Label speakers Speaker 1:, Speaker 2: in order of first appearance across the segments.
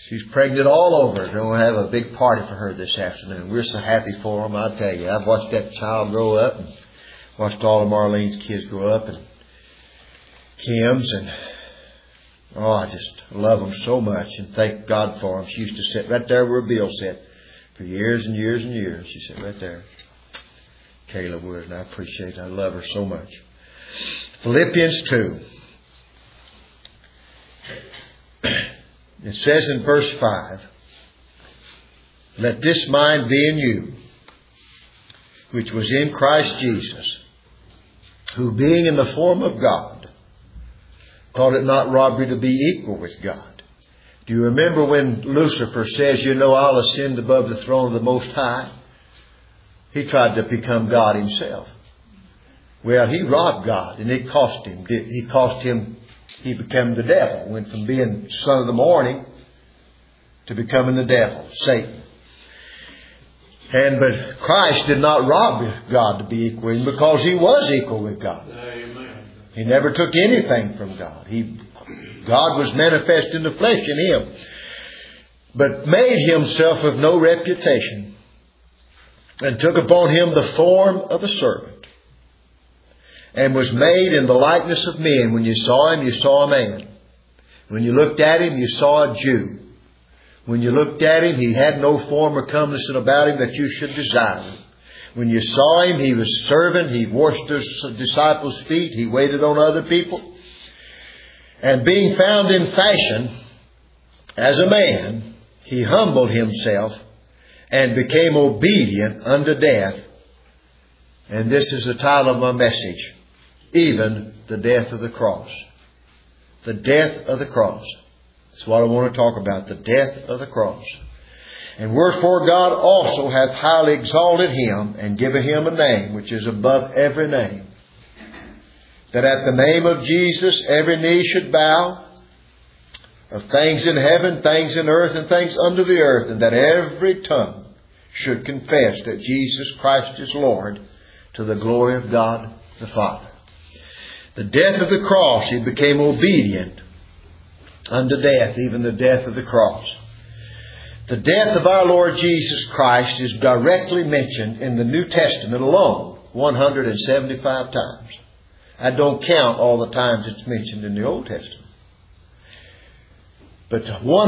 Speaker 1: She's pregnant all over. We're going to have a big party for her this afternoon. We're so happy for them, I tell you. I've watched that child grow up and watched all of Marlene's kids grow up and Kim's, and I just love them so much and thank God for them. She used to sit right there where Bill sat for years and years and years. She sat right there. Kayla would, and I appreciate it. I love her so much. Philippians 2. It says in verse 5, let this mind be in you, which was in Christ Jesus, who being in the form of God, thought it not robbery to be equal with God. Do you remember when Lucifer says, I'll ascend above the throne of the Most High? He tried to become God himself. Well, he robbed God, and it cost him. He became the devil. Went from being son of the morning to becoming the devil, Satan. But Christ did not rob God to be equal with him, because he was equal with God.
Speaker 2: Amen.
Speaker 1: He never took anything from God. God was manifest in the flesh in him, but made himself of no reputation, and took upon him the form of a servant, and was made in the likeness of men. When you saw him, you saw a man. When you looked at him, you saw a Jew. When you looked at him, he had no form or comeliness about him that you should desire him. When you saw him, he was a servant. He washed his disciples' feet. He waited on other people. And being found in fashion as a man, he humbled himself and became obedient unto death. And this is the title of my message. Even the death of the cross. The death of the cross. That's what I want to talk about. The death of the cross. And wherefore God also hath highly exalted him, and given him a name which is above every name, that at the name of Jesus every knee should bow, of things in heaven, things in earth, and things under the earth, and that every tongue should confess that Jesus Christ is Lord, to the glory of God the Father. The death of the cross, he became obedient unto death, even the death of the cross. The death of our Lord Jesus Christ is directly mentioned in the New Testament alone 175 times. I don't count all the times it's mentioned in the Old Testament. But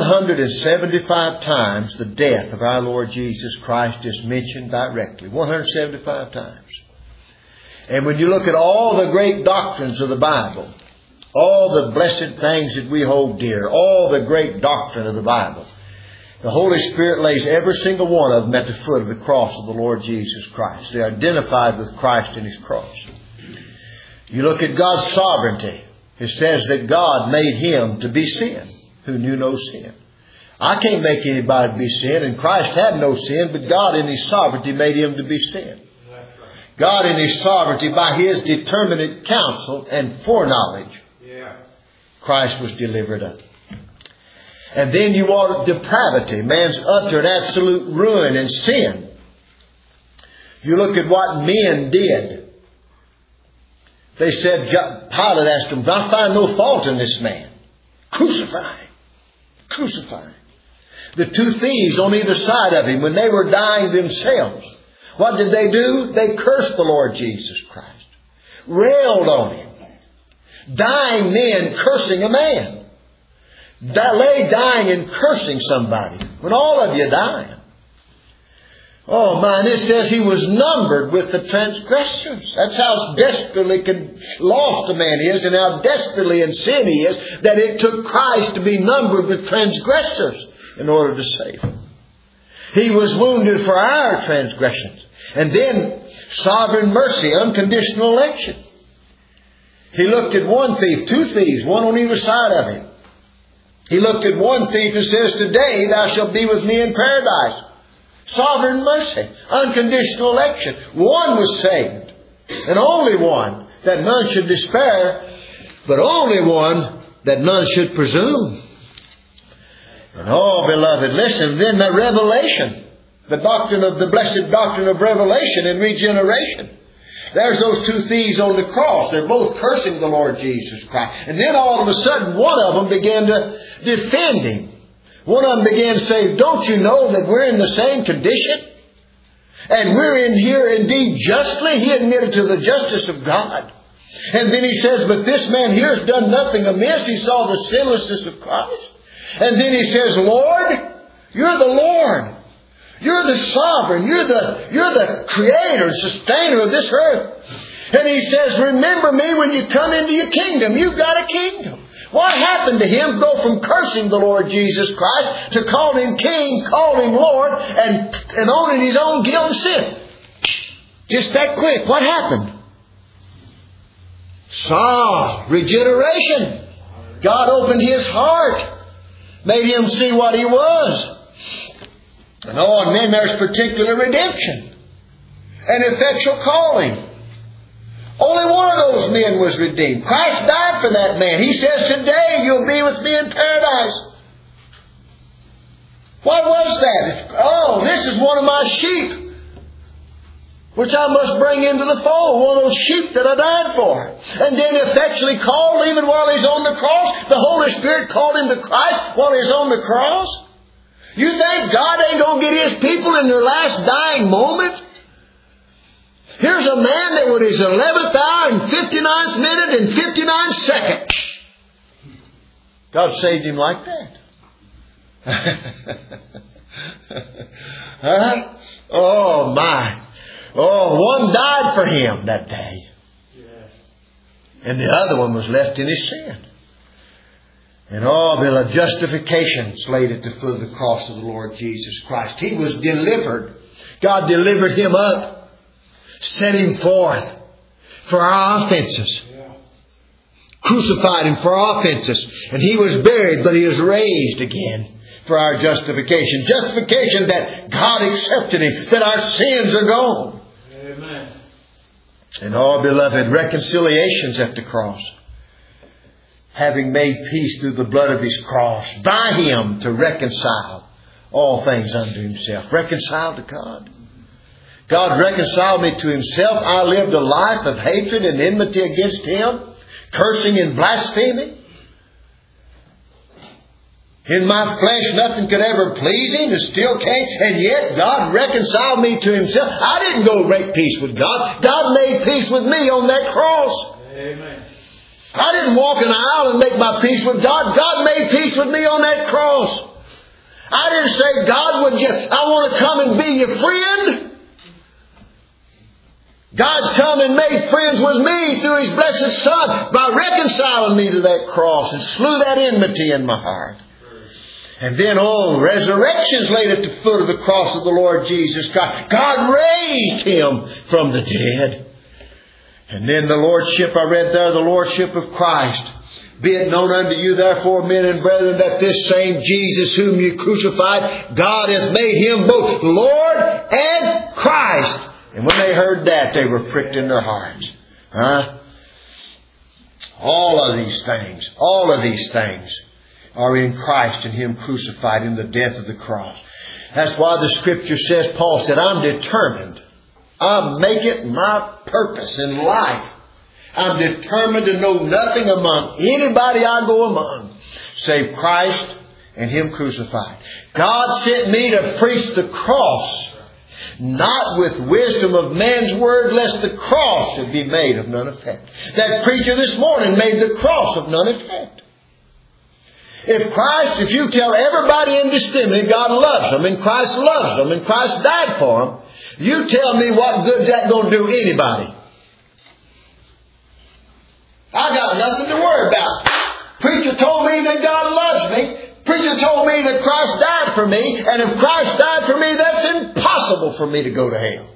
Speaker 1: 175 times the death of our Lord Jesus Christ is mentioned directly. 175 times. And when you look at all the great doctrines of the Bible, all the blessed things that we hold dear, all the great doctrine of the Bible, the Holy Spirit lays every single one of them at the foot of the cross of the Lord Jesus Christ. They are identified with Christ and His cross. You look at God's sovereignty. It says that God made Him to be sin, who knew no sin. I can't make anybody to be sin, and Christ had no sin, but God in His sovereignty made Him to be sin. God in His sovereignty, by His determinate counsel and foreknowledge, Christ was delivered up. And then you want depravity, man's utter and absolute ruin and sin. You look at what men did. They said, Pilate asked them, I find no fault in this man. Crucify him. Crucify him. The two thieves on either side of him, when they were dying themselves, what did they do? They cursed the Lord Jesus Christ. Railed on Him. Dying men cursing a man. Lay dying and cursing somebody when all of you dying. Oh man, it says He was numbered with the transgressors. That's how desperately lost a man is, and how desperately in sin he is, that it took Christ to be numbered with transgressors in order to save him. He was wounded for our transgressions. And then sovereign mercy, unconditional election. He looked at one thief, two thieves, one on either side of him. He looked at one thief and says, today thou shalt be with me in paradise. Sovereign mercy, unconditional election. One was saved, and only one, that none should despair, but only one that none should presume. And oh, beloved, listen, then the revelation, the doctrine of the blessed doctrine of revelation and regeneration. There's those two thieves on the cross. They're both cursing the Lord Jesus Christ. And then all of a sudden, one of them began to defend Him. One of them began to say, don't you know that we're in the same condition? And we're in here indeed justly. He admitted to the justice of God. And then he says, but this man here has done nothing amiss. He saw the sinlessness of Christ. And then he says, Lord, you're the Lord. You're the sovereign. You're the creator, sustainer of this earth. And he says, remember me when you come into your kingdom. You've got a kingdom. What happened to him? Go from cursing the Lord Jesus Christ to calling him King, calling him Lord, and owning his own guilt and sin. Just that quick. What happened? Saw regeneration. God opened his heart. Made him see what he was. And then there's particular redemption. And effectual calling. Only one of those men was redeemed. Christ died for that man. He says, today you'll be with me in paradise. What was that? Oh, this is one of my sheep, which I must bring into the fold. One of those sheep that I died for. And then effectually called even while he's on the cross. The Holy Spirit called him to Christ while he's on the cross. You think God ain't going to get his people in their last dying moment? Here's a man that with his 11th hour and 59th minute and 59 seconds, God saved him like that. Huh? Oh my. Oh, one died for him that day. And the other one was left in his sin. And all the justifications laid at the foot of the cross of the Lord Jesus Christ. He was delivered. God delivered him up. Set him forth for our offenses. Crucified him for our offenses. And he was buried, but he was raised again for our justification. Justification that God accepted him, that our sins are gone. Amen. And all, beloved, reconciliations at the cross. Having made peace through the blood of his cross, by him to reconcile all things unto himself. Reconciled to God. God reconciled me to himself. I lived a life of hatred and enmity against him, cursing and blaspheming. In my flesh, nothing could ever please him. It still can't. And yet, God reconciled me to himself. I didn't go make peace with God. God made peace with me on that cross. Amen. I didn't walk an aisle and make my peace with God. God made peace with me on that cross. I didn't say, God, I want to come and be your friend. God come and made friends with me through his blessed Son by reconciling me to that cross and slew that enmity in my heart. And then, resurrections laid at the foot of the cross of the Lord Jesus Christ. God raised him from the dead. And then the Lordship, I read there, the Lordship of Christ. Be it known unto you, therefore, men and brethren, that this same Jesus whom you crucified, God hath made him both Lord and Christ. And when they heard that, they were pricked in their hearts. Huh? All of these things are in Christ and him crucified in the death of the cross. That's why the Scripture says, Paul said, I'm determined. I make it my purpose in life. I'm determined to know nothing among anybody I go among save Christ and him crucified. God sent me to preach the cross, not with wisdom of man's word, lest the cross should be made of none effect. That preacher this morning made the cross of none effect. If you tell everybody indiscriminately God loves them and Christ loves them and Christ died for them, you tell me what good's that going to do anybody? I got nothing to worry about. Preacher told me that God loves me. Preacher told me that Christ died for me. And if Christ died for me, that's impossible for me to go to hell.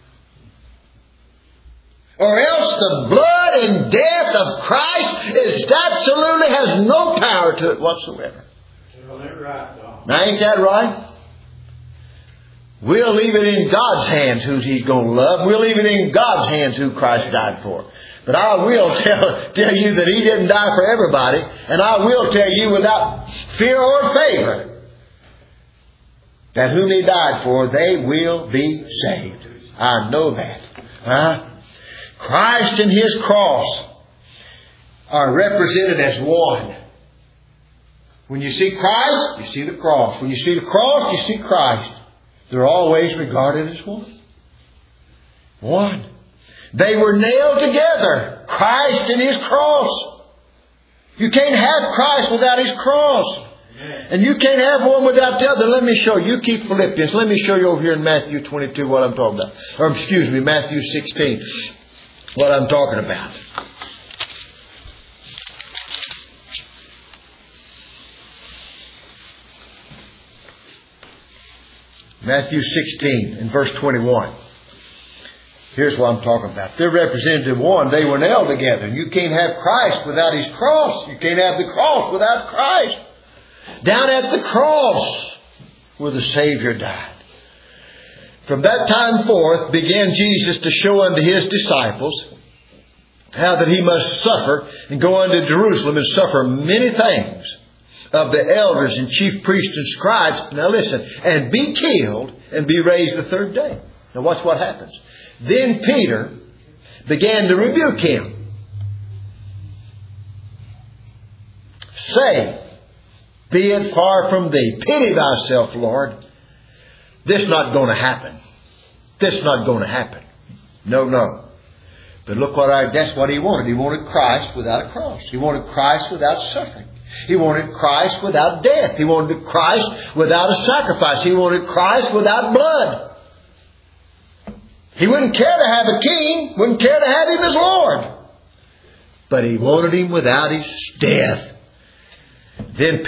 Speaker 1: Or else the blood and death of Christ absolutely has no power to it whatsoever. Now ain't that right? We'll leave it in God's hands who he's going to love. We'll leave it in God's hands who Christ died for. But I will tell you that he didn't die for everybody. And I will tell you without fear or favor that whom he died for, they will be saved. I know that. Huh? Christ and his cross are represented as one. When you see Christ, you see the cross. When you see the cross, you see Christ. They're always regarded as one. One. They were nailed together. Christ and His cross. You can't have Christ without His cross. And you can't have one without the other. Let me show you. You keep Philippians. Let me show you over here in Matthew 22 what I'm talking about. Or excuse me, Matthew 16. What I'm talking about. Matthew 16 and verse 21. Here's what I'm talking about. They're represented in one. They were nailed together. And you can't have Christ without His cross. You can't have the cross without Christ. Down at the cross where the Savior died. From that time forth began Jesus to show unto His disciples how that He must suffer and go unto Jerusalem and suffer many things of the elders and chief priests and scribes. Now listen, and be killed and be raised the third day. Now watch what happens. Then Peter began to rebuke Him, saying, be it far from thee. Pity thyself, Lord. This not going to happen. This not going to happen. No. But look that's what He wanted. He wanted Christ without a cross. He wanted Christ without suffering. He wanted Christ without death. He wanted Christ without a sacrifice. He wanted Christ without blood. He wouldn't care to have a king. Wouldn't care to have Him as Lord. But He wanted Him without His death. Then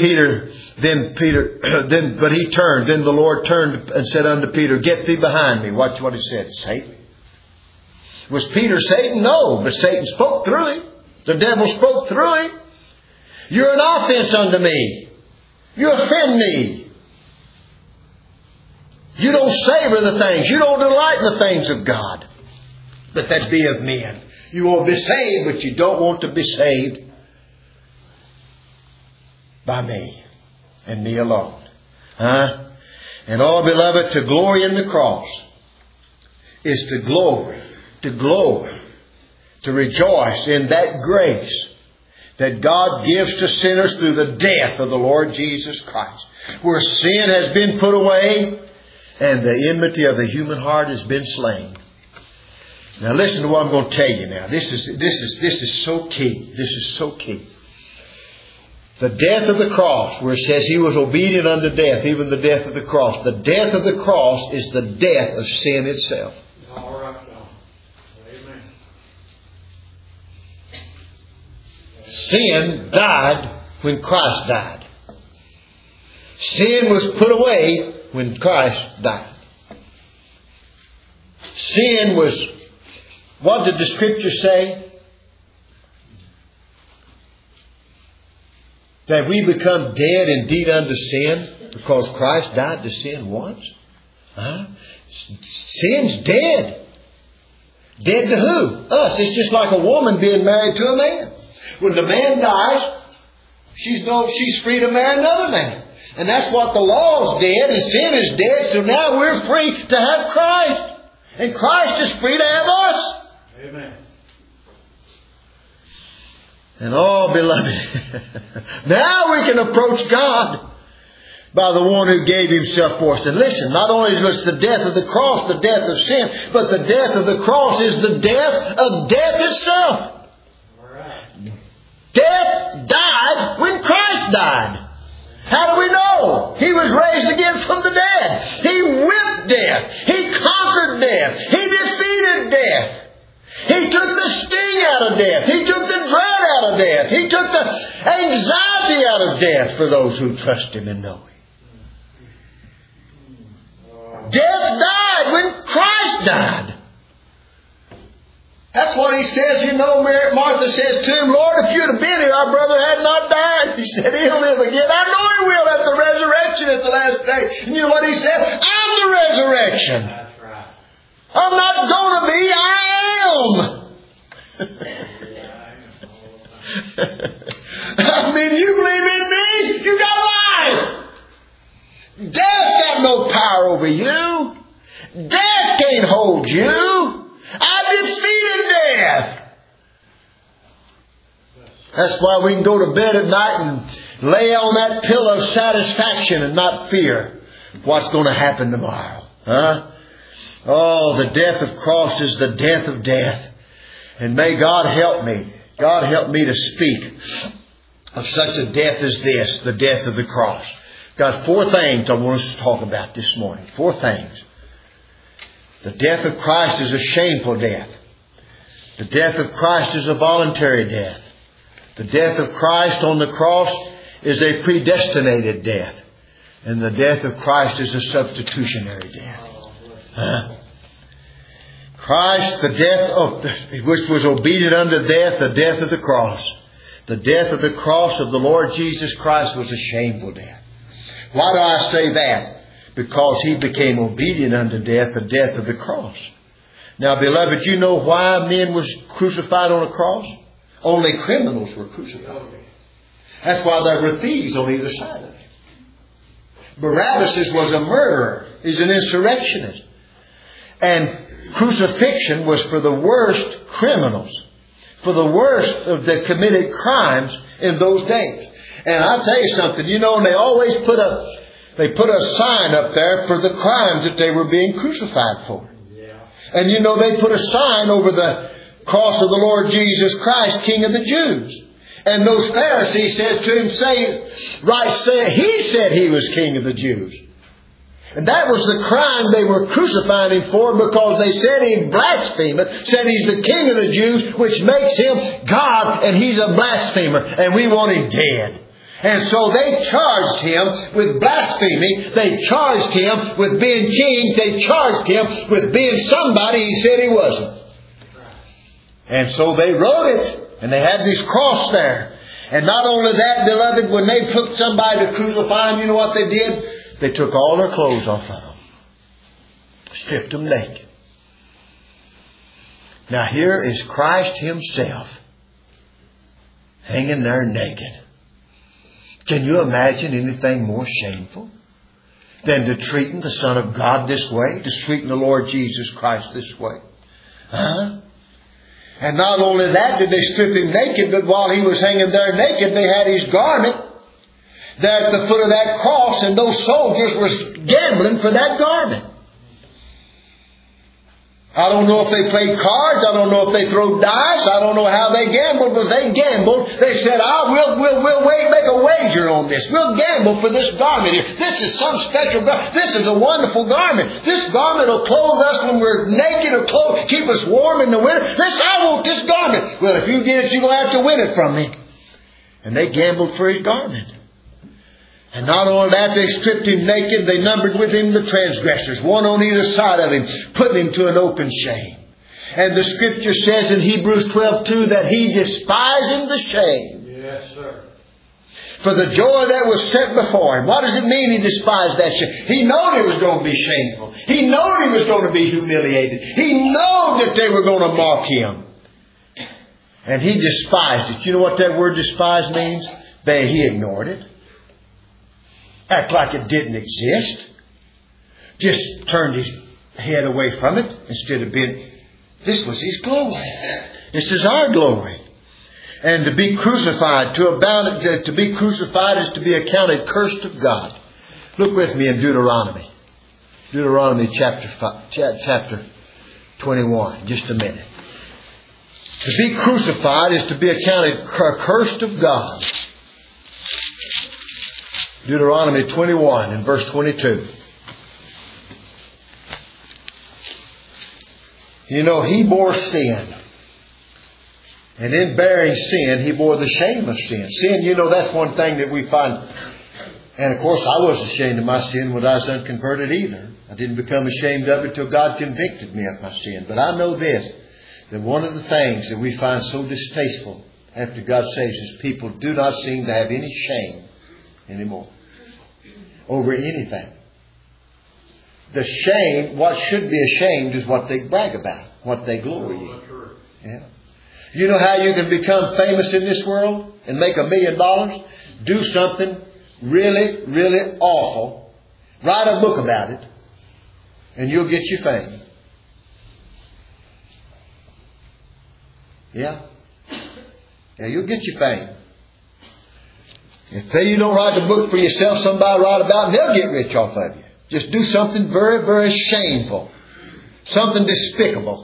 Speaker 1: the Lord turned and said unto Peter, get thee behind me. Watch what He said. Satan. Was Peter Satan? No, but Satan spoke through him. The devil spoke through him. You're an offense unto me. You offend me. You don't savor the things. You don't delight in the things of God. But that be of men. You want to be saved, but you don't want to be saved by me and me alone. And all, beloved, to glory in the cross is to glory, to rejoice in that grace that God gives to sinners through the death of the Lord Jesus Christ. Where sin has been put away and the enmity of the human heart has been slain. Now listen to what I'm going to tell you now. This is so key. This is so key. The death of the cross, where it says He was obedient unto death, even the death of the cross. The death of the cross is the death of sin itself.
Speaker 2: All right, John. Amen.
Speaker 1: Sin died when Christ died. Sin was put away when Christ died. Sin was, what did the Scripture say? That we become dead indeed unto sin because Christ died to sin once? Sin's dead. Dead to who? Us. It's just like a woman being married to a man. When the man dies, she's free to marry another man. And that's what the law is dead and sin is dead. So now we're free to have Christ. And Christ is free to have us.
Speaker 2: Amen.
Speaker 1: And all, beloved, now we can approach God by the one who gave Himself for us. And listen, not only was the death of the cross the death of sin, but the death of the cross is the death of death itself.
Speaker 2: Right.
Speaker 1: Death died when Christ died. How do we know? He was raised again from the dead. He whipped death. He conquered death. He defeated death. He took the sting out of death. He took the dread out of death. He took the anxiety out of death for those who trust Him and know Him. Death died when Christ died. That's what He says. You know, Martha says to Him, Lord, if you'd have been here, our brother had not died. He said, He'll live again. I know He will at the resurrection at the last day. And you know what He said? I'm the resurrection.
Speaker 2: That's right.
Speaker 1: I'm not going to be, I am. I mean, you believe in me, you got life. Death got no power over you. Death can't hold you. I defeated death. That's why we can go to bed at night Lay on that pillow of satisfaction and not fear what's going to happen tomorrow. Huh? Oh, the death of cross is the death of death. And may God help me. God help me to speak of such a death as this, the death of the cross. Got 4 things I want us to talk about this morning. 4 things. The death of Christ is a shameful death. The death of Christ is a voluntary death. The death of Christ on the cross is a predestinated death. And the death of Christ is a substitutionary death. Christ, the death of which was obedient unto death, the death of the cross. The death of the cross of the Lord Jesus Christ was a shameful death. Why do I say that? Because He became obedient unto death, the death of the cross. Now, beloved, you know why men was crucified on a cross? Only criminals were crucified. That's why there were thieves on either side of it. Barabbas was a murderer. He's an insurrectionist. And crucifixion was for the worst criminals. For the worst of the committed crimes in those days. And I'll tell you something, you know, and they always put a sign up there for the crimes that they were being crucified for. Yeah. And you know, they put a sign over the cross of the Lord Jesus Christ, King of the Jews. And those Pharisees said to him, he said he was King of the Jews. And that was the crime they were crucifying Him for, because they said He blasphemed, said He's the King of the Jews, which makes Him God, and He's a blasphemer, and we want Him dead. And so they charged Him with blasphemy. They charged Him with being king. They charged Him with being somebody He said He wasn't. And so they wrote it. And they had this cross there. And not only that, beloved, when they took somebody to crucify Him, you know what they did? They took all their clothes off of them. Stripped them naked. Now here is Christ Himself hanging there naked. Can you imagine anything more shameful than to treating the Son of God this way? To treating the Lord Jesus Christ this way? Huh? And not only that did they strip Him naked, but while He was hanging there naked, they had His garment there at the foot of that cross, and those soldiers were gambling for that garment. I don't know if they played cards. I don't know if they threw dice. I don't know how they gambled, but they gambled. They said, we'll make a wager on this. We'll gamble for this garment here. This is some special garment. This is a wonderful garment. This garment will clothe us when we're naked, or keep us warm in the winter. I want this garment. Well, if you get it, you're going to have to win it from me. And they gambled for His garment. And not only that, they stripped Him naked. They numbered with Him the transgressors, one on either side of Him, putting Him to an open shame. And the Scripture says in Hebrews 12:2 that He despising the shame.
Speaker 2: Yes, sir.
Speaker 1: For the joy that was set before Him. What does it mean He despised that shame? He knew it was going to be shameful. He knew He was going to be humiliated. He knew that they were going to mock Him. And He despised it. You know what that word despise means? He ignored it. Act like it didn't exist. Just turned His head away from it instead of being... This was His glory. This is our glory. And to be crucified, to be crucified is to be accounted cursed of God. Look with me in Deuteronomy. Deuteronomy chapter 21. Just a minute. To be crucified is to be accounted cursed of God. Deuteronomy 21 and verse 22. You know, He bore sin. And in bearing sin, He bore the shame of sin. Sin, you know, that's one thing that we find. And of course, I wasn't ashamed of my sin when I was unconverted either. I didn't become ashamed of it till God convicted me of my sin. But I know this, that one of the things that we find so distasteful after God saves His people do not seem to have any shame anymore over anything. The shame, what should be ashamed is what they brag about, what they glory in. Yeah. You know how you can become famous in this world and make $1 million? Do something really, really awful. Write a book about it, and you'll get your fame. Yeah. Yeah, you'll get your fame. If you don't write the book for yourself, somebody will write about it and they'll get rich off of you. Just do something very, very shameful. Something despicable.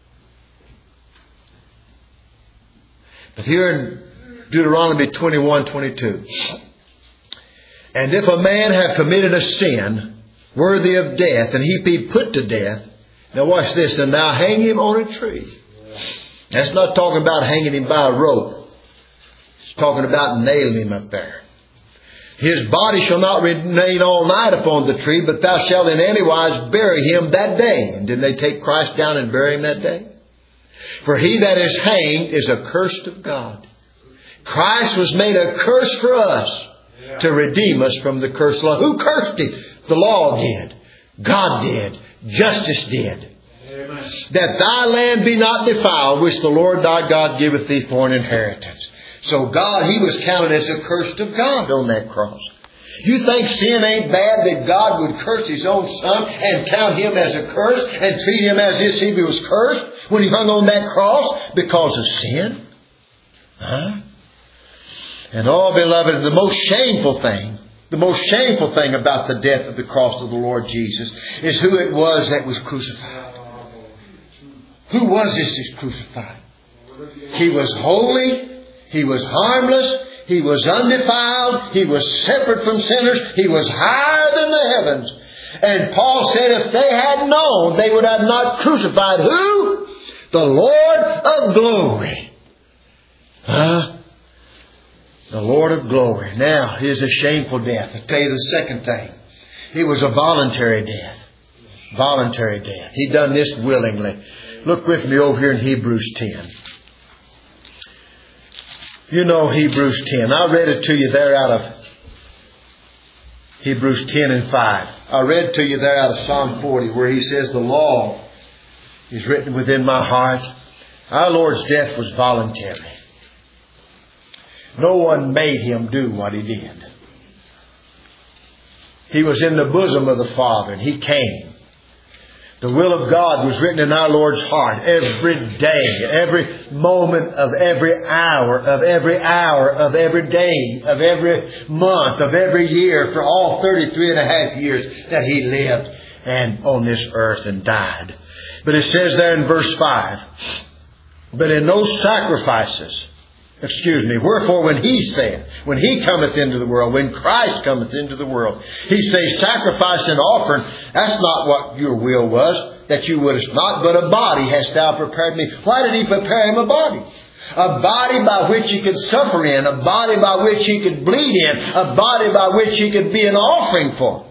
Speaker 1: But here in Deuteronomy 21:22. And if a man have committed a sin worthy of death, and he be put to death. Now watch this. And thou hang him on a tree. That's not talking about hanging him by a rope. It's talking about nailing him up there. His body shall not remain all night upon the tree, but thou shalt in any wise bury him that day. And did they take Christ down and bury him that day? For he that is hanged is accursed of God. Christ was made a curse for us to redeem us from the curse law. Who cursed him? The law did. God did. Justice did. Amen. That thy land be not defiled, which the Lord thy God giveth thee for an inheritance. So God, He was counted as accursed of God on that cross. You think sin ain't bad that God would curse His own Son and count Him as a curse and treat Him as if He was cursed when He hung on that cross because of sin? Huh? And oh, beloved, the most shameful thing about the death of the cross of the Lord Jesus is who it was that was crucified. Who was this that was crucified? He was holy. He was harmless. He was undefiled. He was separate from sinners. He was higher than the heavens. And Paul said if they had known, they would have not crucified who? The Lord of glory. Huh? The Lord of glory. Now, here's a shameful death. I'll tell you the second thing. It was a voluntary death. Voluntary death. He done this willingly. Look with me over here in Hebrews 10. You know Hebrews 10. I read it to you there out of Hebrews 10 and 5. I read to you there out of Psalm 40 where he says the law is written within my heart. Our Lord's death was voluntary. No one made Him do what He did. He was in the bosom of the Father and He came. The will of God was written in our Lord's heart every day, every moment of every hour, of every day, of every month, of every year for all 33 and a half years that He lived and on this earth and died. But it says there in verse 5, but in no sacrifices, wherefore when He said, when He cometh into the world, when Christ cometh into the world, He says, sacrifice and offering, that's not what your will was, that you wouldest not, but a body hast thou prepared me. Why did He prepare Him a body? A body by which He could suffer in, a body by which He could bleed in, a body by which He could be an offering for.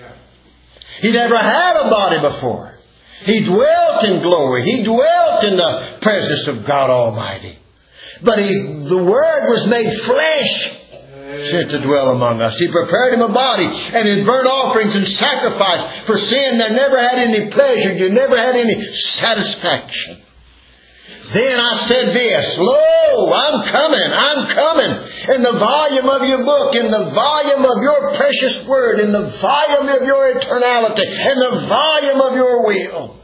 Speaker 1: He never had a body before. He dwelt in glory. He dwelt in the presence of God Almighty. But the Word was made flesh sent to dwell among us. He prepared Him a body, and in burnt offerings and sacrifice for sin that never had any pleasure, you never had any satisfaction. Then I said this, lo, I'm coming. In the volume of your book, in the volume of your precious Word, in the volume of your eternality, in the volume of your will.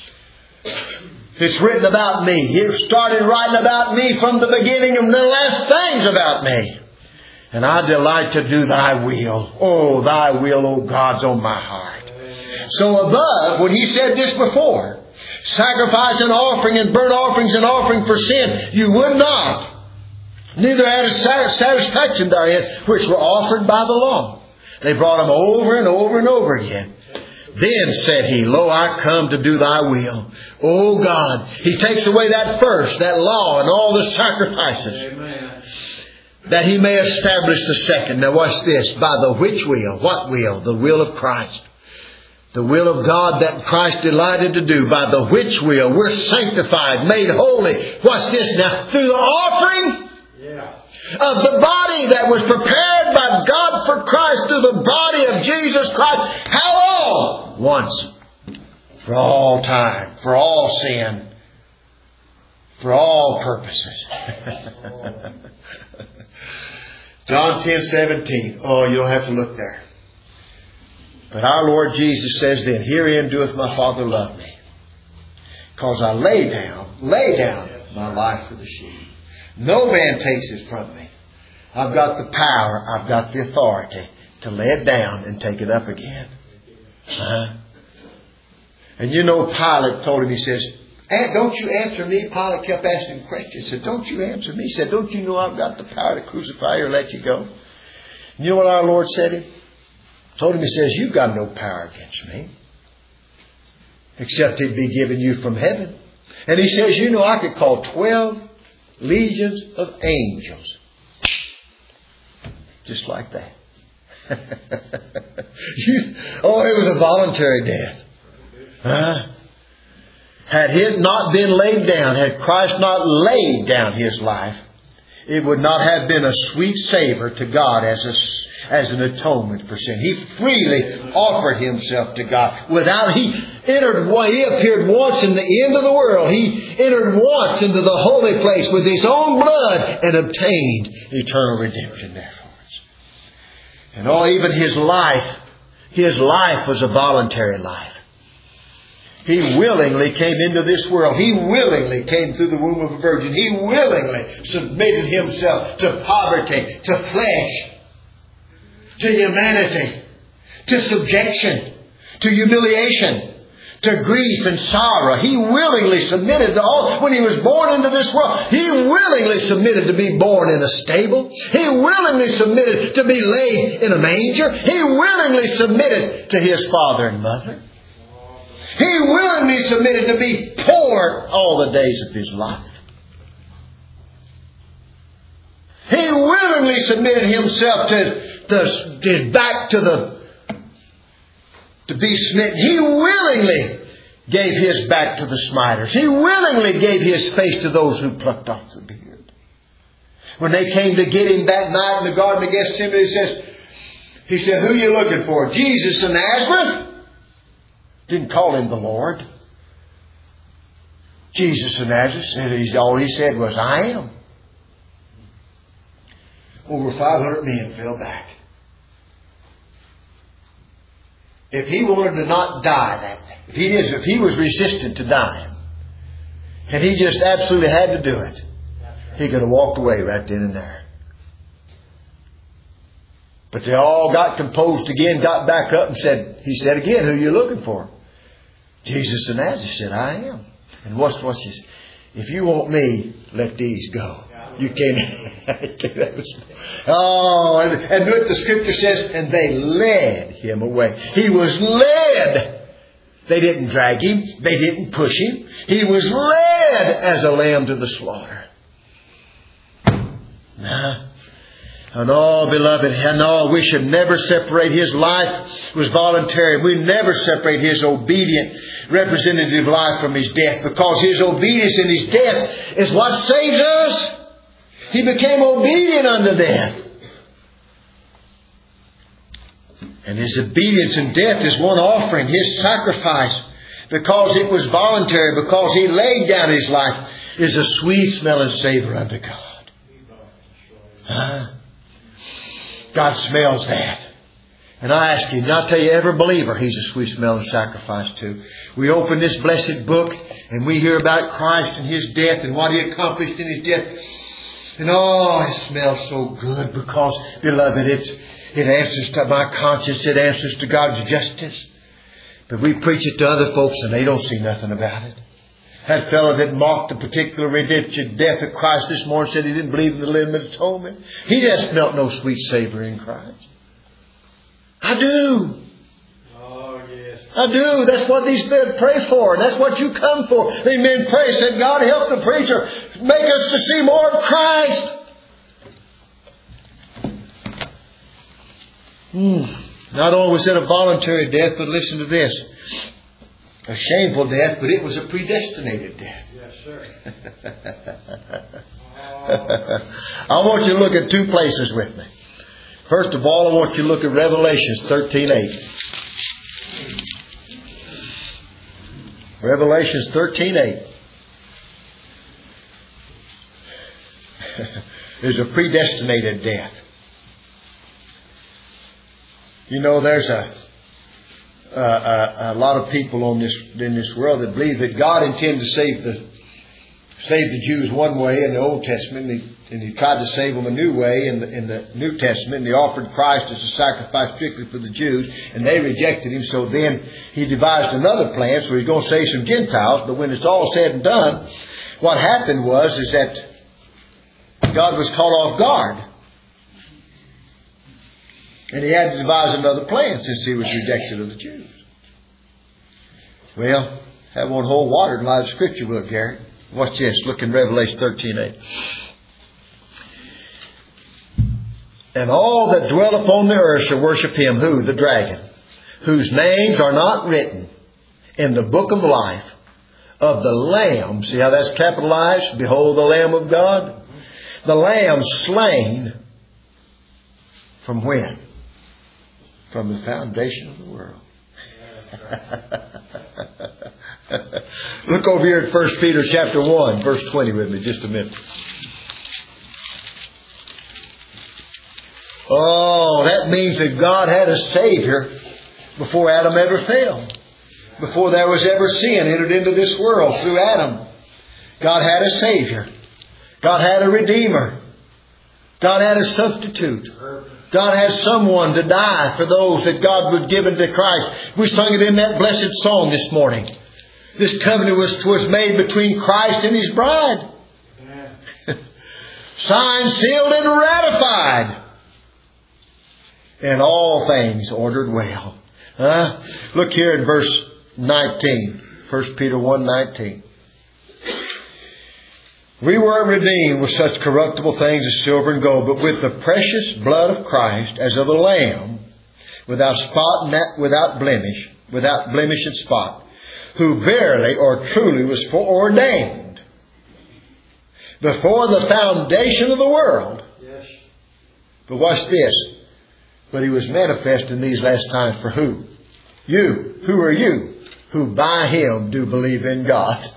Speaker 1: It's written about me. You started writing about me from the beginning and the last things about me. And I delight to do Thy will. Oh, Thy will, oh God's on my heart. So above, when He said this before, sacrifice and offering and burnt offerings and offering for sin, you would not. Neither had a satisfaction therein, which were offered by the law. They brought them over and over and over again. Then said He, lo, I come to do Thy will. Oh God. He takes away that first, that law and all the sacrifices. Amen. That He may establish the second. Now watch this. By the which will? What will? The will of Christ. The will of God that Christ delighted to do. By the which will we're sanctified, made holy. Watch this now. Through the offering of the body that was prepared by God for Christ through the body of Jesus Christ. How long? Once. For all time. For all sin. For all purposes. John 10:17. Oh, you don't have to look there. But our Lord Jesus says then, herein doeth my Father love me. Because I lay down my life for the sheep. No man takes it from me. I've got the power. I've got the authority to lay it down and take it up again. And you know, Pilate told him, he says, don't you answer me? Pilate kept asking him questions. He said, don't you answer me? He said, don't you know I've got the power to crucify you or let you go? And you know what our Lord said to him? Told him, he says, you've got no power against me, except it be given you from heaven. And he says, you know, I could call 12 legions of angels. Just like that. It was a voluntary death. Had it not been laid down, had Christ not laid down His life, it would not have been a sweet savor to God as an atonement for sin. He freely offered Himself to God. He appeared once in the end of the world. He entered once into the holy place with His own blood and obtained eternal redemption there for us. And even His life was a voluntary life. He willingly came into this world. He willingly came through the womb of a virgin. He willingly submitted Himself to poverty, to flesh, to humanity, to subjection, to humiliation, to grief and sorrow. He willingly submitted to all. When He was born into this world, He willingly submitted to be born in a stable. He willingly submitted to be laid in a manger. He willingly submitted to His father and mother. He willingly submitted to be poor all the days of His life. He willingly submitted Himself to His back to be smitten. He willingly gave His back to the smiters. He willingly gave His face to those who plucked off the beard. When they came to get Him that night in the Garden of Gethsemane, He said, who are you looking for? Jesus of Nazareth? Didn't call Him the Lord. Jesus of Nazareth, all He said was, I am. Over 500 men fell back. If He wanted to not die that day, if He was resistant to dying, and He just absolutely had to do it, He could have walked away right then and there. But they all got composed again, got back up and said, He said again, who are you looking for? Jesus of Nazareth said, I am. And what's this? If you want me, let these go. You can't. And look, the Scripture says, and they led Him away. He was led. They didn't drag Him. They didn't push Him. He was led as a lamb to the slaughter. And beloved, we should never separate His life. It was voluntary. We never separate His obedient representative life from His death, because His obedience in His death is what saves us. He became obedient unto death. And His obedience in death is one offering, His sacrifice, because it was voluntary, because He laid down His life, is a sweet smelling savor unto God. God smells that. And I ask you, and I'll tell you, every believer, He's a sweet smelling sacrifice too. We open this blessed book and we hear about Christ and His death and what He accomplished in His death. And it smells so good, because, beloved, it answers to my conscience. It answers to God's justice. But we preach it to other folks and they don't see nothing about it. That fellow that mocked the particular redemption death of Christ this morning said he didn't believe in the legitimate atonement. He just smelt no sweet savor in Christ. I do.
Speaker 2: Oh, yes.
Speaker 1: I do. That's what these men pray for. That's what you come for. These men pray, said, God help the preacher. Make us to see more of Christ. Not only was it a voluntary death, but listen to this. A shameful death, but it was a predestinated death.
Speaker 2: Yes, sir.
Speaker 1: I want you to look at two places with me. First of all, I want you to look at Revelations 13:8. Revelations 13:8. There's a predestinated death. You know, there's a lot of people in this world that believe that God intends to save saved the Jews one way in the Old Testament, and he tried to save them a new way in the New Testament, and he offered Christ as a sacrifice strictly for the Jews, and they rejected him. So then he devised another plan, so he's going to save some Gentiles. But when it's all said and done, what happened was that God was caught off guard, and he had to devise another plan since he was rejected of the Jews. Well, that won't hold water in light of Scripture, will it, Gary? Watch this. Look in Revelation 13:8. And all that dwell upon the earth shall worship him, who? The dragon, whose names are not written in the book of life of the Lamb. See how that's capitalized? Behold the Lamb of God. The Lamb slain from when? From the foundation of the world. Look over here at 1 Peter chapter 1, verse 20 with me just a minute. Oh, that means that God had a Savior before Adam ever fell. Before there was ever sin entered into this world through Adam. God had a Savior. God had a Redeemer. God had a substitute. God has someone to die for those that God would give into Christ. We sung it in that blessed song this morning. This covenant was made between Christ and His bride. Signed, sealed, and ratified. And all things ordered well. Look here in verse 19. 1 Peter 1:19. We were redeemed with such corruptible things as silver and gold, but with the precious blood of Christ, as of a lamb, without spot, without blemish and spot, who verily or truly was foreordained before the foundation of the world. Yes. But watch this. But He was manifest in these last times for who? You. Who are you? Who by Him do believe in God.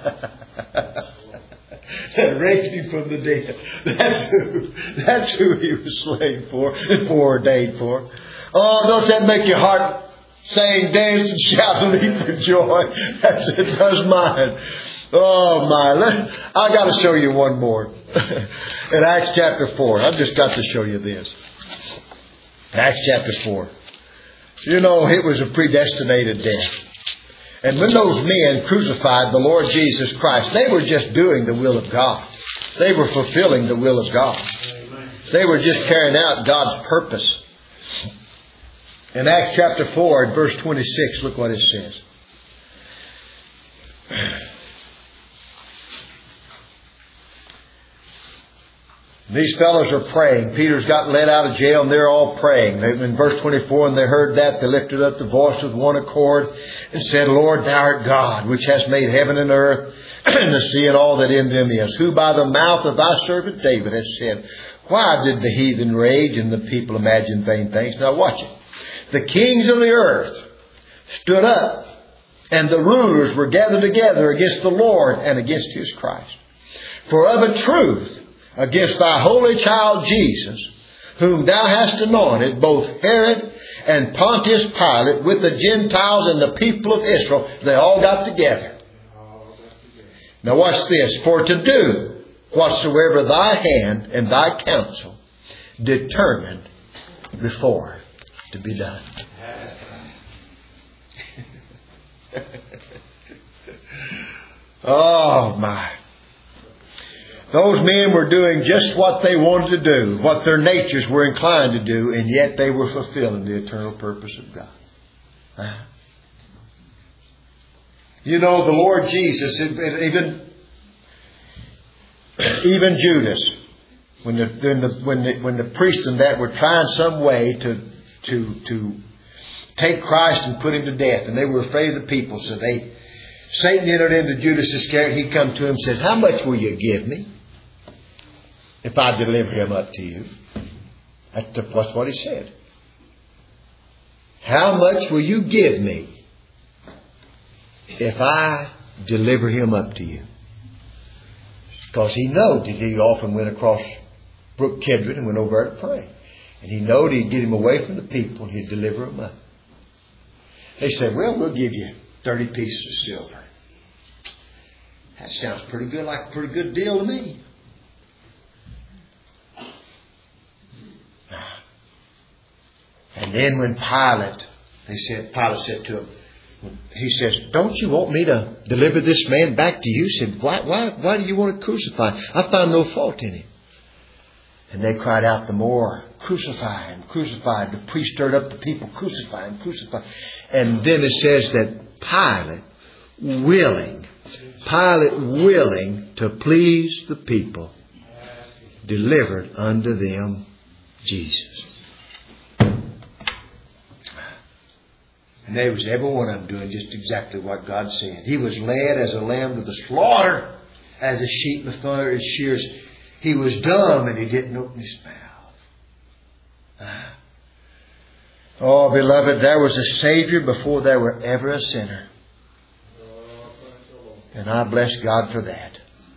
Speaker 1: That raised Him from the dead. That's who He was slain for and foreordained for. Oh, don't that make your heart sing, dance, and shout and leap for joy? As it does mine. Oh my! I got to show you one more. In Acts chapter 4, I've just got to show you this. Acts chapter 4. You know, it was a predestinated death. And when those men crucified the Lord Jesus Christ, they were just doing the will of God. They were fulfilling the will of God. They were just carrying out God's purpose. In Acts chapter 4 and verse 26, look what it says. These fellows are praying. Peter's got let out of jail and they're all praying. In verse 24, and they heard that, they lifted up the voice with one accord and said, Lord, Thou art God, which hast made heaven and earth and the sea and all that in them is, who by the mouth of Thy servant David has said, why did the heathen rage and the people imagine vain things? Now watch it. The kings of the earth stood up, and the rulers were gathered together against the Lord and against His Christ. For of a truth, against Thy holy child Jesus, whom Thou hast anointed, both Herod and Pontius Pilate, with the Gentiles and the people of Israel, they all got together. Now watch this. For to do whatsoever Thy hand and Thy counsel determined before to be done. Oh my. Those men were doing just what they wanted to do, what their natures were inclined to do, and yet they were fulfilling the eternal purpose of God. You know, the Lord Jesus, even Judas, when the priests and that were trying some way to take Christ and put Him to death, and they were afraid of the people, so Satan entered into Judas Iscariot. He come to him and said, how much will you give me if I deliver him up to you? That's what he said. How much will you give me if I deliver him up to you? Because he knowed that he often went across Brook Kidron and went over there to pray. And he knowed he'd get him away from the people and he'd deliver him up. They said, well, we'll give you 30 pieces of silver. That sounds pretty good, like a pretty good deal to me. And then when Pilate said to him, he says, don't you want me to deliver this man back to you? He said, why do you want to crucify him? I found no fault in him. And they cried out the more, crucify him, crucify him. The priest stirred up the people, crucify him, crucify him. And then it says that Pilate willing to please the people, delivered unto them Jesus. And there was every one of them doing just exactly what God said. He was led as a lamb to the slaughter, as a sheep before his shears. He was dumb and he didn't open his mouth. Oh, beloved, there was a Savior before there were ever a sinner. And I bless God for that.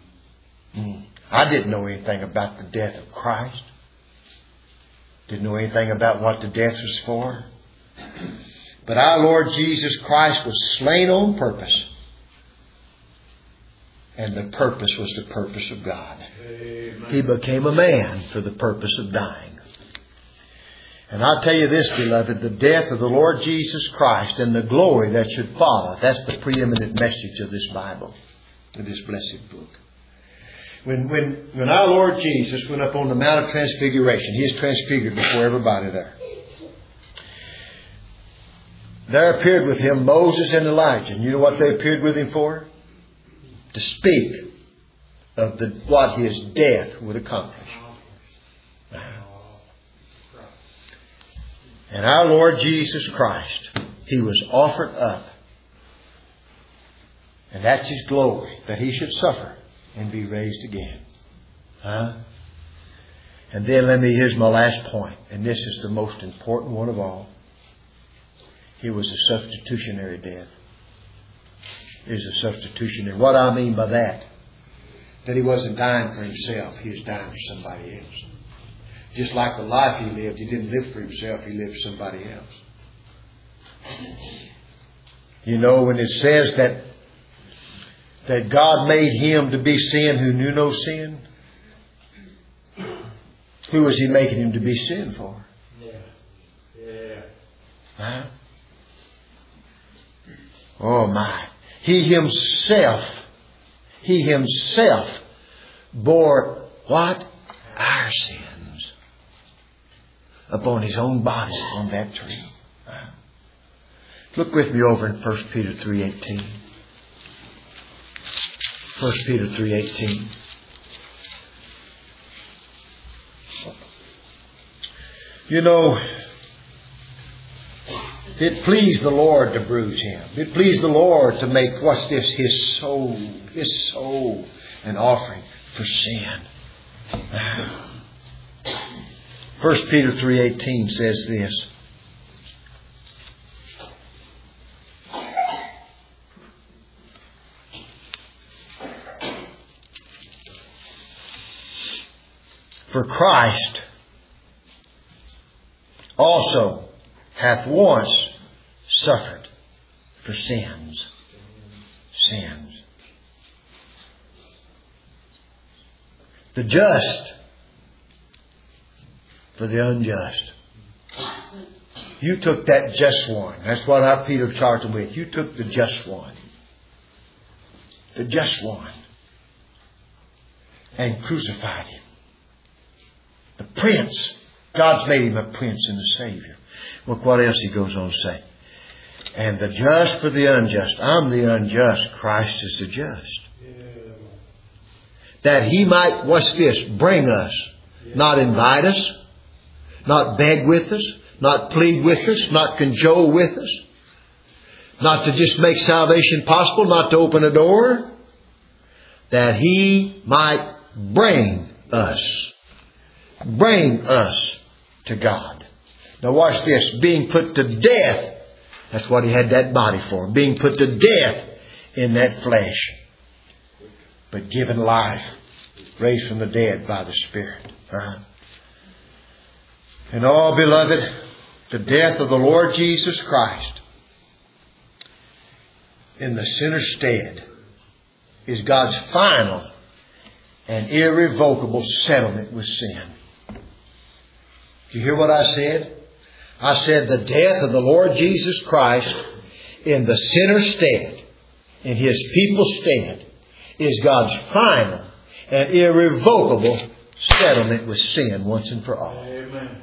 Speaker 1: I didn't know anything about the death of Christ. Didn't know anything about what the death was for. But our Lord Jesus Christ was slain on purpose. And the purpose was the purpose of God. Amen. He became a man for the purpose of dying. And I'll tell you this, beloved, the death of the Lord Jesus Christ and the glory that should follow, that's the preeminent message of this Bible, of this blessed book. When our Lord Jesus went up on the Mount of Transfiguration, He is transfigured before everybody there. There appeared with Him Moses and Elijah. And you know what they appeared with Him for? To speak of what His death would accomplish. And our Lord Jesus Christ, He was offered up. And that's His glory, that He should suffer and be raised again. And then here's my last point. And this is the most important one of all. He was a substitutionary death. Is a substitutionary. What I mean by that He wasn't dying for Himself. He was dying for somebody else. Just like the life He lived, He didn't live for Himself. He lived for somebody else. You know, when it says that God made Him to be sin who knew no sin, who was He making Him to be sin for? Huh? Oh my. He himself bore what? Our sins upon His own body on that tree. Look with me over in 1 Peter 3:18. 1 Peter 3:18. You know, it pleased the Lord to bruise Him. It pleased the Lord to make, what's this? His soul an offering for sin. 1 Peter 3:18 says this. For Christ also hath once suffered for sins. The just for the unjust. You took that just one. That's what our Peter charged him with. You took the just one. The just one. And crucified Him. The prince. God's made Him a prince and a Savior. Look what else He goes on to say. And the just for the unjust. I'm the unjust. Christ is the just. That He might, what's this? Bring us. Not invite us. Not beg with us. Not plead with us. Not cajole with us. Not to just make salvation possible. Not to open a door. That He might bring us. Bring us to God. Now watch this. Being put to death. That's what He had that body for. Being put to death in that flesh. But given life. Raised from the dead by the Spirit. And all, beloved, the death of the Lord Jesus Christ in the sinner's stead is God's final and irrevocable settlement with sin. Do you hear what I said? I said the death of the Lord Jesus Christ in the sinner's stead, in His people's stead, is God's final and irrevocable settlement with sin once and for all.
Speaker 2: Amen.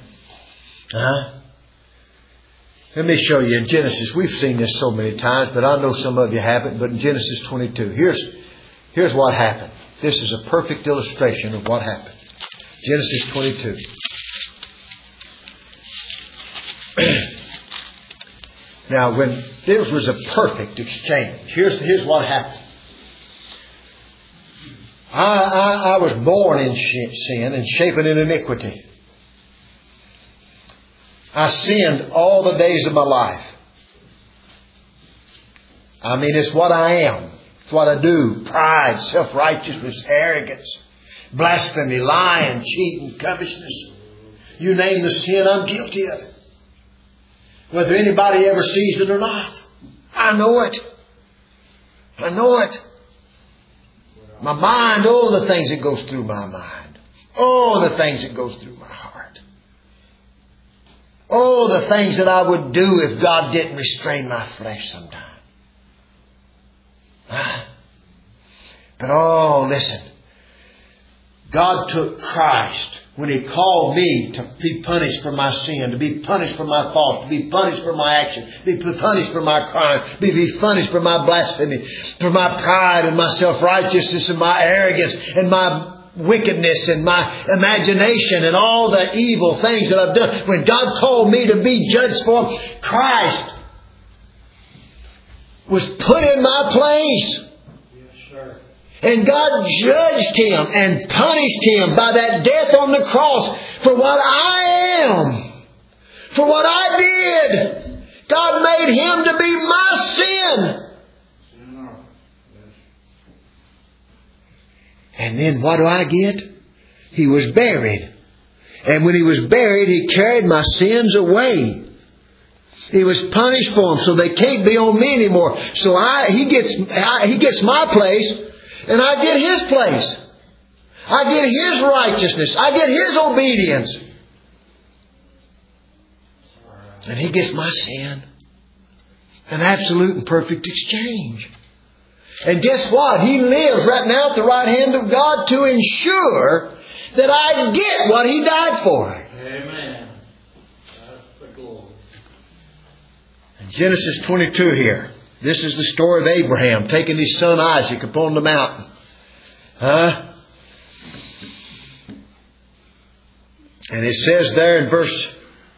Speaker 1: Let me show you in Genesis. We've seen this so many times, but I know some of you haven't. But in Genesis 22, here's what happened. This is a perfect illustration of what happened. Genesis 22. Now, when this was a perfect exchange, here's what happened. I was born in sin and shapen in iniquity. I sinned all the days of my life. I mean, it's what I am. It's what I do. Pride, self-righteousness, arrogance, blasphemy, lying, cheating, covetousness. You name the sin, I'm guilty of it. Whether anybody ever sees it or not. I know it. I know it. My mind, oh, the things that goes through my mind. Oh, the things that goes through my heart. Oh, the things that I would do if God didn't restrain my flesh sometime. But oh, listen. God took Christ when He called me to be punished for my sin, to be punished for my fault, to be punished for my action, to be punished for my crime, to be punished for my blasphemy, for my pride and my self-righteousness and my arrogance and my wickedness and my imagination and all the evil things that I've done. When God called me to be judged for, Christ was put in my place. And God judged Him and punished Him by that death on the cross for what I am. For what I did. God made Him to be my sin. And then what do I get? He was buried. And when He was buried, He carried my sins away. He was punished for them, so they can't be on me anymore. So He gets my place. And I get His place. I get His righteousness. I get His obedience. And He gets my sin. An absolute and perfect exchange. And guess what? He lives right now at the right hand of God to ensure that I get what He died for.
Speaker 2: Amen. That's the glory.
Speaker 1: In Genesis 22 here. This is the story of Abraham taking his son Isaac upon the mountain. And it says there in verse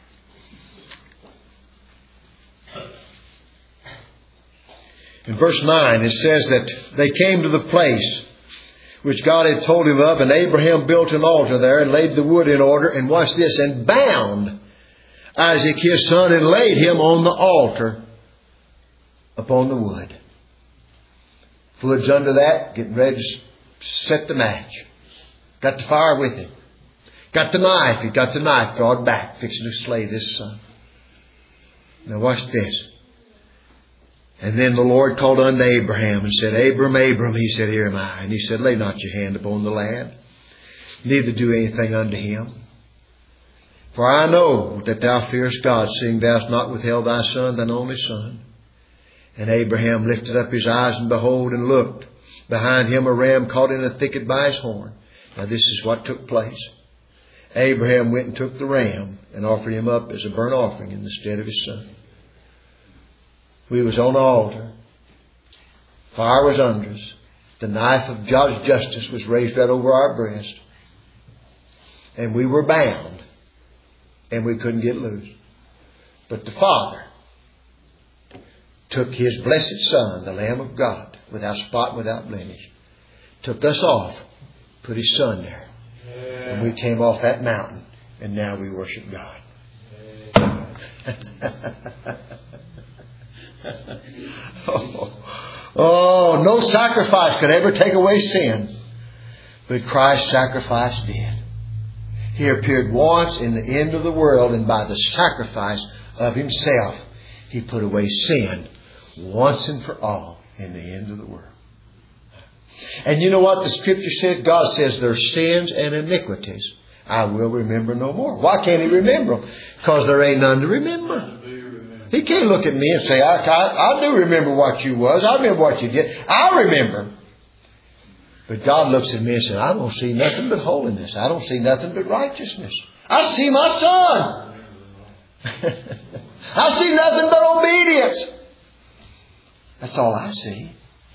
Speaker 1: 9, it says that they came to the place which God had told him of, and Abraham built an altar there and laid the wood in order, and watch this, and bound Isaac his son and laid him on the altar upon the wood. Wood's under that, getting ready to set the match. Got the fire with him. Got the knife. He got the knife drawn back, fixing to slay this son. Now watch this. And then the Lord called unto Abraham and said, Abram, Abram. He said, Here am I. And He said, Lay not your hand upon the lad, neither do anything unto him. For I know that thou fearest God, seeing thou hast not withheld thy son, thine only son. And Abraham lifted up his eyes and behold and looked. Behind him a ram caught in a thicket by his horn. Now this is what took place. Abraham went and took the ram and offered him up as a burnt offering in the stead of his son. We was on the altar. Fire was under us. The knife of God's justice was raised right over our breast. And we were bound. And we couldn't get loose. But the Father took His blessed Son, the Lamb of God, without spot, without blemish, took us off, put His Son there. And we came off that mountain, and now we worship God. Oh, no sacrifice could ever take away sin, but Christ's sacrifice did. He appeared once in the end of the world, and by the sacrifice of Himself, He put away sin once and for all in the end of the world. And you know what the Scripture says? God says their sins and iniquities I will remember no more. Why can't He remember them? Because there ain't none to remember. He can't look at me and say, I do remember what you was. I remember what you did. I remember. But God looks at me and says, I don't see nothing but holiness. I don't see nothing but righteousness. I see my Son. I see nothing but obedience. That's all I see.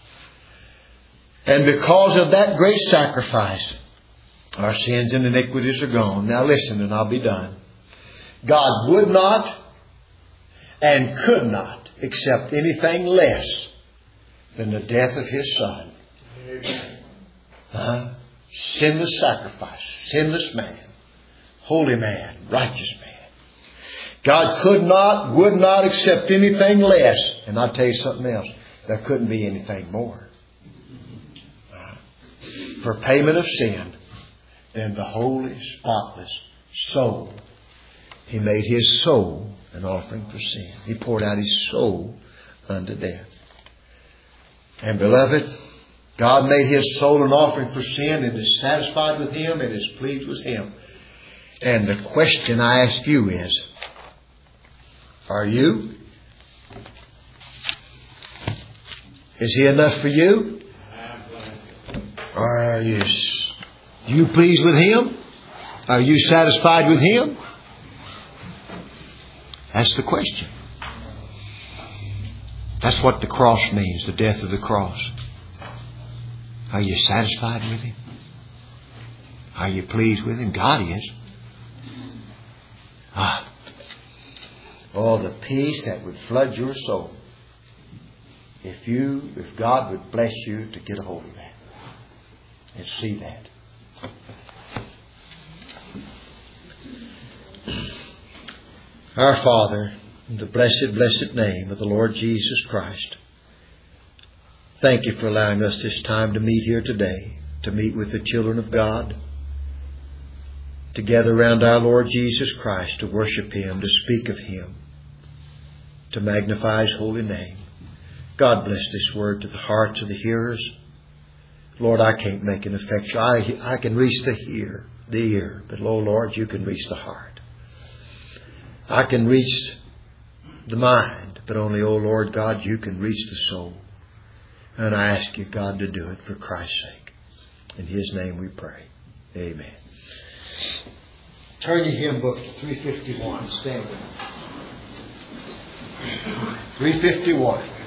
Speaker 1: And because of that great sacrifice, our sins and iniquities are gone. Now listen, and I'll be done. God would not and could not accept anything less than the death of His Son. Sinless sacrifice, sinless man, holy man, righteous man. God could not, would not accept anything less. And I'll tell you something else. There couldn't be anything more. For payment of sin than the holy, spotless soul. He made His soul an offering for sin. He poured out His soul unto death. And beloved, God made His soul an offering for sin and is satisfied with Him and is pleased with Him. And the question I ask you is, are you? Is He enough for you? Or are you pleased with Him? Are you satisfied with Him? That's the question. That's what the cross means, the death of the cross. Are you satisfied with Him? Are you pleased with Him? God is. Oh, the peace that would flood your soul if God would bless you to get a hold of that and see that. Our Father, in the blessed name of the Lord Jesus Christ, thank You for allowing us this time to meet here today, to meet with the children of God, to gather around our Lord Jesus Christ, to worship Him, to speak of Him, to magnify His holy name. God bless this word to the hearts of the hearers. Lord, I can't make an effect. I can reach the ear, but oh Lord, You can reach the heart. I can reach the mind, but only, oh Lord God, You can reach the soul. And I ask You, God, to do it for Christ's sake. In His name we pray. Amen. Turn your hymn book to 351. Stand with me. 351.